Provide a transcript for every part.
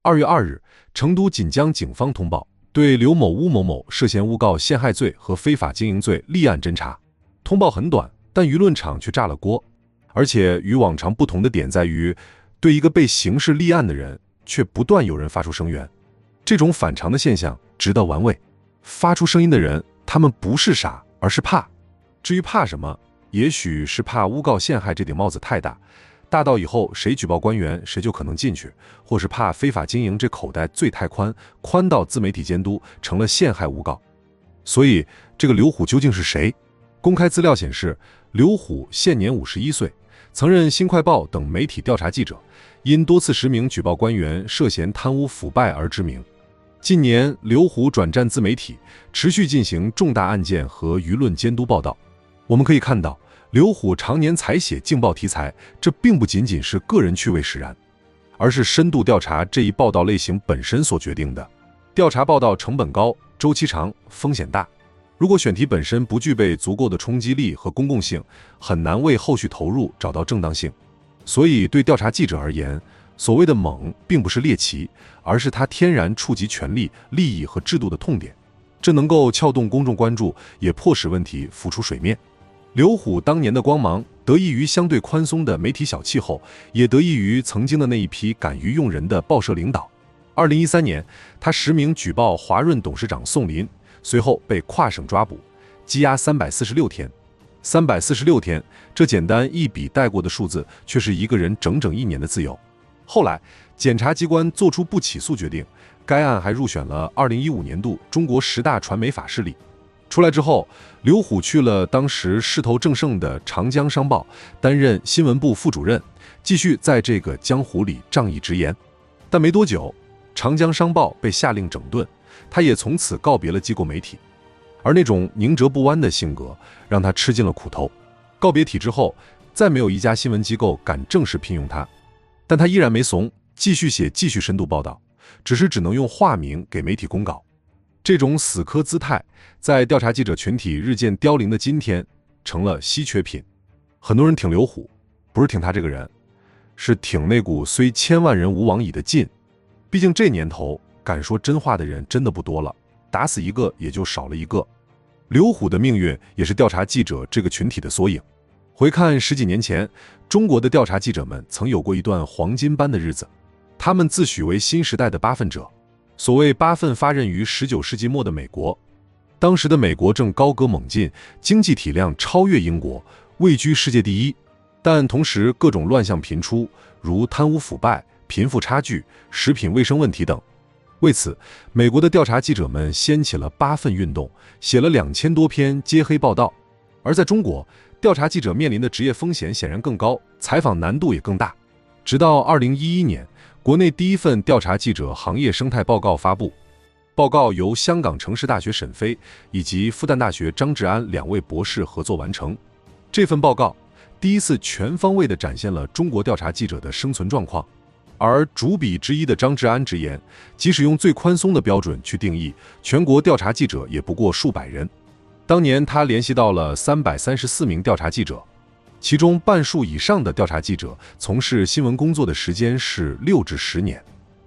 2月2日，成都锦江警方通报，对刘某、邬某某涉嫌诬告陷害罪和非法经营罪立案侦查。通报很短，但舆论场却炸了锅。而且与往常不同的点在于，对一个被刑事立案的人，却不断有人发出声援。这种反常的现象值得玩味。发出声音的人，他们不是傻，而是怕。至于怕什么，也许是怕诬告陷害这顶帽子太大，大到以后谁举报官员谁就可能进去，或是怕非法经营这口袋罪太宽，宽到自媒体监督成了陷害诬告。所以这个刘虎究竟是谁？公开资料显示，刘虎现年51岁，曾任新快报等媒体调查记者，因多次实名举报官员涉嫌贪污腐败而知名。近年，刘虎转战自媒体，持续进行重大案件和舆论监督报道。我们可以看到，刘虎常年采写劲爆题材，这并不仅仅是个人趣味使然，而是深度调查这一报道类型本身所决定的。调查报道成本高，周期长，风险大。如果选题本身不具备足够的冲击力和公共性，很难为后续投入找到正当性。所以对调查记者而言，所谓的猛并不是猎奇，而是他天然触及权力、利益和制度的痛点，这能够撬动公众关注，也迫使问题浮出水面。刘虎当年的光芒得益于相对宽松的媒体小气候，也得益于曾经的那一批敢于用人的报社领导。2013年，他实名举报华润董事长宋林，随后被跨省抓捕，羁押346天。346天，这简单一笔带过的数字，却是一个人整整1年的自由。后来，检察机关作出不起诉决定，该案还入选了2015年度中国10大传媒法事例。出来之后，刘虎去了当时势头正盛的长江商报，担任新闻部副主任，继续在这个江湖里仗义直言。但没多久，长江商报被下令整顿，他也从此告别了机构媒体。而那种宁折不弯的性格，让他吃尽了苦头。告别体制后，再没有一家新闻机构敢正式聘用他。但他依然没怂，继续写，继续深度报道，只能用化名给媒体公稿。这种死磕姿态，在调查记者群体日渐凋零的今天，成了稀缺品。很多人挺刘虎，不是挺他这个人，是挺那股虽千万人吾往矣的劲。毕竟这年头，敢说真话的人真的不多了，打死一个也就少了一个。刘虎的命运也是调查记者这个群体的缩影。回看10几年前，中国的调查记者们曾有过一段黄金般的日子，他们自诩为新时代的八分者。所谓八分发轫于19世纪末的美国，当时的美国正高歌猛进，经济体量超越英国，位居世界第一。但同时各种乱象频出，如贪污腐败、贫富差距、食品卫生问题等。为此，美国的调查记者们掀起了八份运动，写了2000多篇揭黑报道。而在中国，调查记者面临的职业风险显然更高，采访难度也更大。直到2011年，国内第一份调查记者行业生态报告发布。报告由香港城市大学沈飞以及复旦大学张志安2位博士合作完成。这份报告第一次全方位地展现了中国调查记者的生存状况。而主笔之一的张志安直言，即使用最宽松的标准去定义，全国调查记者也不过数百人。当年他联系到了334名调查记者，其中半数以上的调查记者从事新闻工作的时间是6至10年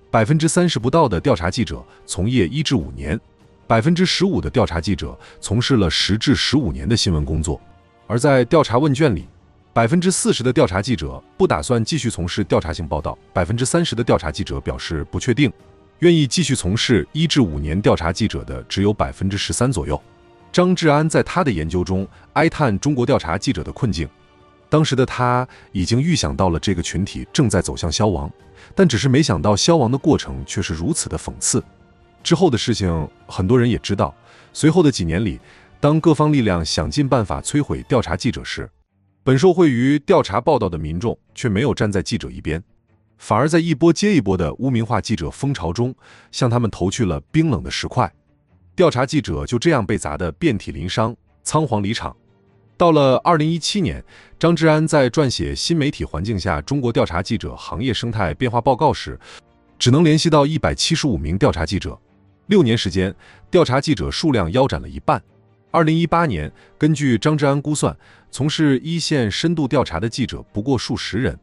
，30%不到的调查记者从业1至5年，15%的调查记者从事了10至15年的新闻工作。而在调查问卷里，40%的调查记者不打算继续从事调查性报道，30%的调查记者表示不确定，愿意继续从事1至5年调查记者的只有13%左右。张志安在他的研究中哀叹中国调查记者的困境。当时的他已经预想到了这个群体正在走向消亡，但只是没想到消亡的过程却是如此的讽刺。之后的事情很多人也知道，随后的几年里，当各方力量想尽办法摧毁调查记者时，本受惠于调查报道的民众却没有站在记者一边，反而在一波接一波的污名化记者风潮中，向他们投去了冰冷的石块。调查记者就这样被砸得遍体鳞伤，仓皇离场。到了2017年，张志安在撰写《新媒体环境下中国调查记者行业生态变化报告》时，只能联系到175名调查记者。6年时间，调查记者数量腰斩了一半。2018年，根据张志安估算，从事一线深度调查的记者不过数十人。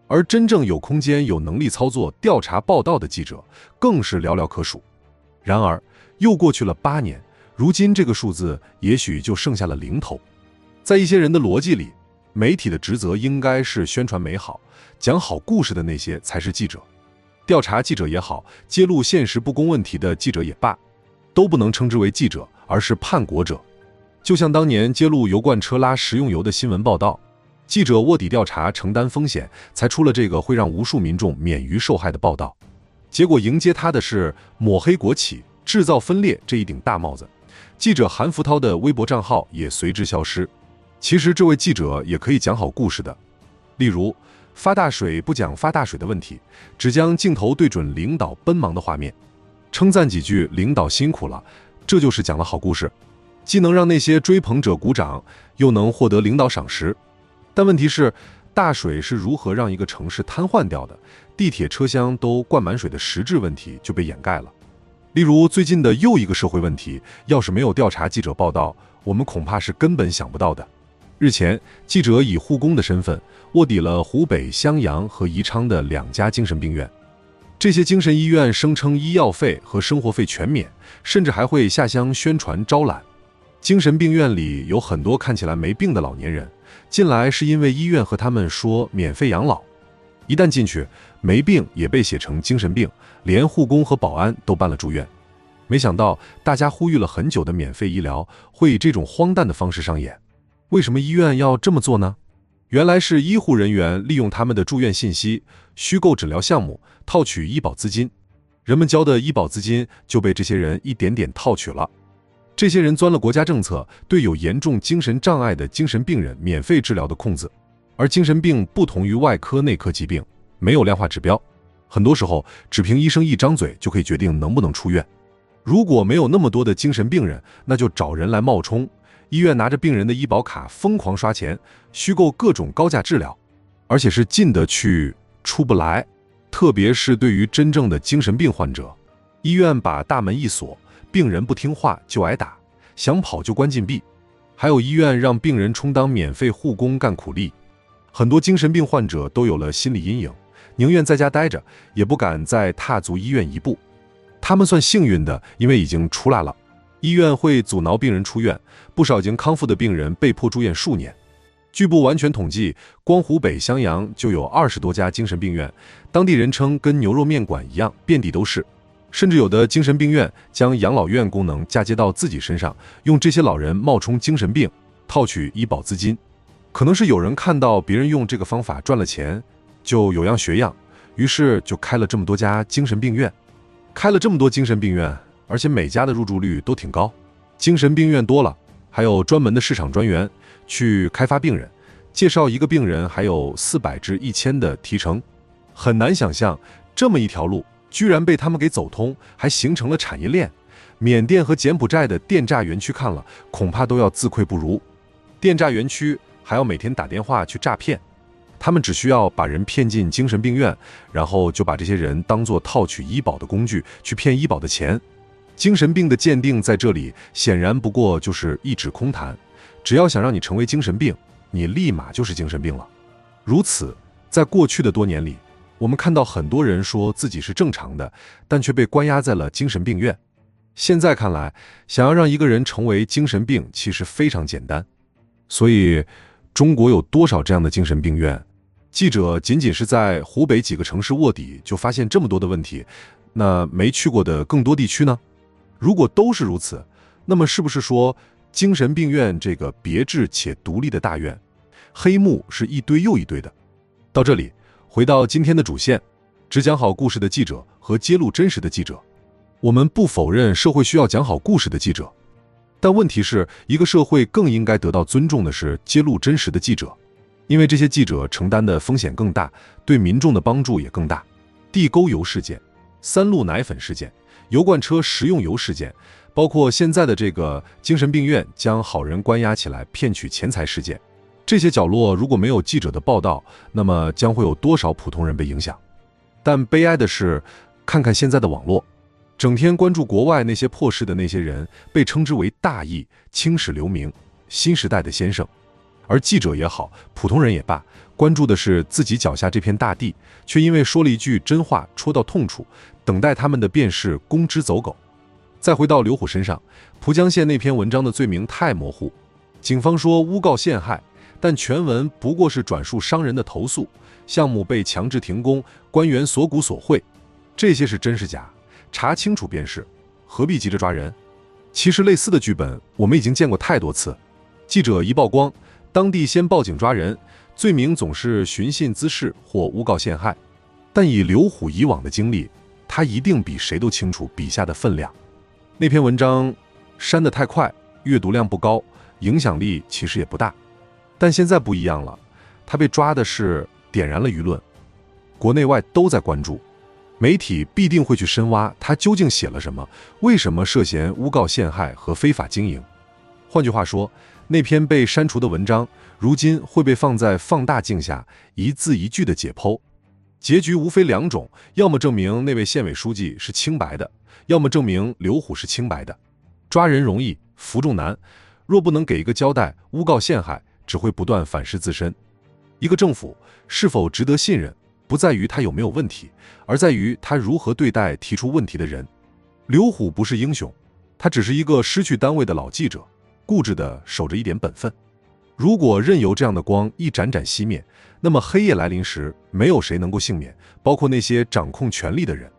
而真正有空间、有能力操作调查报道的记者更是寥寥可数。然而，又过去了8年，如今这个数字也许就剩下了零头。在一些人的逻辑里，媒体的职责应该是宣传美好、讲好故事的那些才是记者。调查记者也好，揭露现实不公问题的记者也罢，都不能称之为记者，而是叛国者。就像当年揭露油罐车拉食用油的新闻报道，记者卧底调查承担风险，才出了这个会让无数民众免于受害的报道。结果迎接他的是抹黑国企、制造分裂这一顶大帽子。记者韩福涛的微博账号也随之消失。其实这位记者也可以讲好故事的，例如发大水不讲发大水的问题，只将镜头对准领导奔忙的画面，称赞几句领导辛苦了，这就是讲了好故事，既能让那些追捧者鼓掌，又能获得领导赏识。但问题是，大水是如何让一个城市瘫痪掉的，地铁车厢都灌满水的实质问题就被掩盖了。例如最近的又一个社会问题，要是没有调查记者报道，我们恐怕是根本想不到的。日前，记者以护工的身份卧底了湖北襄阳和宜昌的2家精神病院。这些精神医院声称医药费和生活费全免，甚至还会下乡宣传招揽。精神病院里有很多看起来没病的老年人，进来是因为医院和他们说免费养老。一旦进去，没病也被写成精神病，连护工和保安都办了住院。没想到大家呼吁了很久的免费医疗会以这种荒诞的方式上演。为什么医院要这么做呢？原来是医护人员利用他们的住院信息，虚构诊疗项目，套取医保资金。人们交的医保资金就被这些人一点点套取了。这些人钻了国家政策对有严重精神障碍的精神病人免费治疗的空子。而精神病不同于外科内科疾病，没有量化指标，很多时候只凭医生一张嘴就可以决定能不能出院。如果没有那么多的精神病人，那就找人来冒充，医院拿着病人的医保卡疯狂刷钱，虚构各种高价治疗，而且是进得去出不来。特别是对于真正的精神病患者，医院把大门一锁，病人不听话就挨打，想跑就关禁闭。还有医院让病人充当免费护工干苦力。很多精神病患者都有了心理阴影，宁愿在家待着，也不敢再踏足医院一步。他们算幸运的，因为已经出来了。医院会阻挠病人出院，不少已经康复的病人被迫住院数年。据不完全统计，光湖北襄阳就有20多家精神病院，当地人称跟牛肉面馆一样，遍地都是。甚至有的精神病院将养老院功能嫁接到自己身上，用这些老人冒充精神病，套取医保资金。可能是有人看到别人用这个方法赚了钱，就有样学样，于是就开了这么多家精神病院。开了这么多精神病院，而且每家的入住率都挺高。精神病院多了，还有专门的市场专员去开发病人，介绍一个病人还有400至1000的提成。很难想象这么一条路居然被他们给走通，还形成了产业链。缅甸和柬埔寨的电诈园区看了恐怕都要自愧不如。电诈园区还要每天打电话去诈骗，他们只需要把人骗进精神病院，然后就把这些人当作套取医保的工具去骗医保的钱。精神病的鉴定在这里显然不过就是一纸空谈，只要想让你成为精神病，你立马就是精神病了。如此，在过去的多年里，我们看到很多人说自己是正常的，但却被关押在了精神病院。现在看来，想要让一个人成为精神病其实非常简单。所以中国有多少这样的精神病院？记者仅仅是在湖北几个城市卧底就发现这么多的问题，那没去过的更多地区呢？如果都是如此，那么是不是说精神病院这个别致且独立的大院，黑幕是一堆又一堆的？到这里，回到今天的主线，只讲好故事的记者和揭露真实的记者。我们不否认社会需要讲好故事的记者，但问题是，一个社会更应该得到尊重的是揭露真实的记者，因为这些记者承担的风险更大，对民众的帮助也更大。地沟油事件、3鹿奶粉事件、油罐车食用油事件，包括现在的这个精神病院将好人关押起来骗取钱财事件，这些角落如果没有记者的报道，那么将会有多少普通人被影响？但悲哀的是，看看现在的网络，整天关注国外那些破事的那些人，被称之为大义、青史留名、新时代的先生。 而记者也好，普通人也罢，关注的是自己脚下这片大地，却因为说了一句真话戳到痛处，等待他们的便是公之走狗。再回到刘虎身上，蒲江县那篇文章的罪名太模糊，警方说诬告陷害，但全文不过是转述商人的投诉，项目被强制停工，官员所股所贿，这些是真是假，查清楚便是，何必急着抓人？其实类似的剧本我们已经见过太多次，记者一曝光，当地先报警抓人，罪名总是寻衅滋事或诬告陷害。但以刘虎以往的经历，他一定比谁都清楚笔下的分量。那篇文章删得太快，阅读量不高，影响力其实也不大。但现在不一样了，他被抓的是点燃了舆论，国内外都在关注，媒体必定会去深挖他究竟写了什么，为什么涉嫌诬告陷害和非法经营。换句话说，那篇被删除的文章如今会被放在放大镜下一字一句的解剖，结局无非两种，要么证明那位县委书记是清白的，要么证明刘虎是清白的。抓人容易，扶重难，若不能给一个交代，诬告陷害只会不断反噬自身。一个政府是否值得信任，不在于他有没有问题，而在于他如何对待提出问题的人。刘虎不是英雄，他只是一个失去单位的老记者，固执地守着一点本分。如果任由这样的光一盏盏熄灭，那么黑夜来临时，没有谁能够幸免，包括那些掌控权力的人。